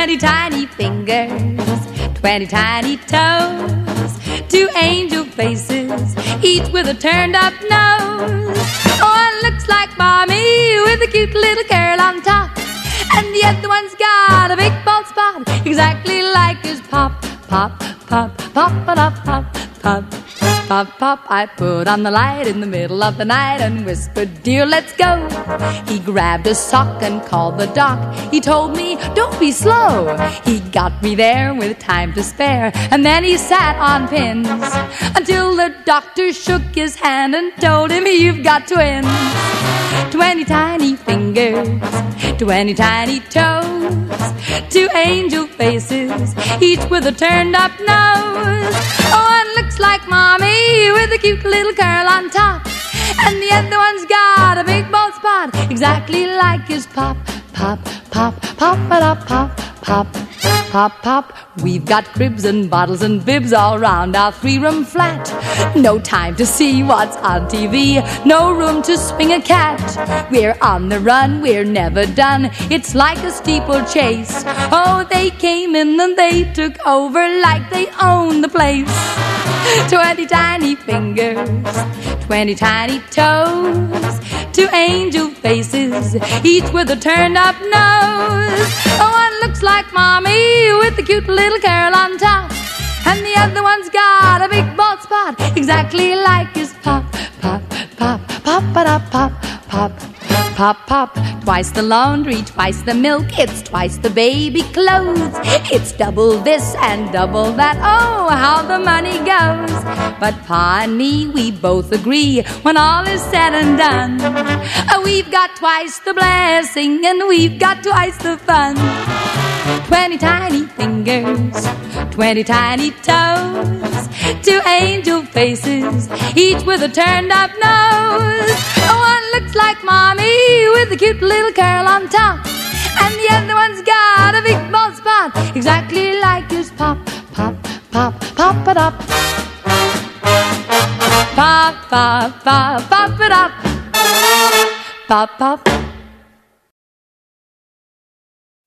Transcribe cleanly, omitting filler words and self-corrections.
20 tiny fingers, 20 tiny toes, 2 angel faces, each with a turned-up nose. One looks like Mommy with a cute little curl on top, and the other one's got a big bald spot, exactly like his pop, pop, pop, pop, pop, pop, pop. Pop, pop, I put on the light in the middle of the night and whispered, dear, let's go. He grabbed a sock and called the doc. He told me, don't be slow. He got me there with time to spare, and then he sat on pins until the doctor shook his hand and told him, you've got twins. 20 tiny fingers, 20 tiny toes, 2 angel faces, each with a turned-up nose. One looks like Mommy with a cute little curl on top, and the other one's got a big bald spot, exactly like his pop, pop, pop, pop, pop, pop, pop, pop, pop. We've got cribs and bottles and bibs all round our 3-room flat. No time to see what's on TV, no room to swing a cat. We're on the run, we're never done, it's like a steeplechase. Oh, they came in and they took over like they own the place. 20 tiny fingers, 20 tiny toes, 2 angel faces, each with a turned-up nose. One looks like Mommy with a cute little curl on top, and the other one's got a big bald spot, exactly like his pop, pop, pop, pop, pop, pop, pop, pop, pop. Twice the laundry, twice the milk, it's twice the baby clothes. It's double this and double that, oh, how the money goes. But Pa and me, we both agree, when all is said and done, we've got twice the blessing and we've got twice the fun. 20 tiny fingers, 20 tiny toes, 2 angel faces, each with a turned-up nose. One looks like Mommy with a cute little curl on top, and the other one's got a big bald spot, exactly like his pop, pop, pop, pop, pop, pop, pop, pop, pop, pop, pop, pop, pop.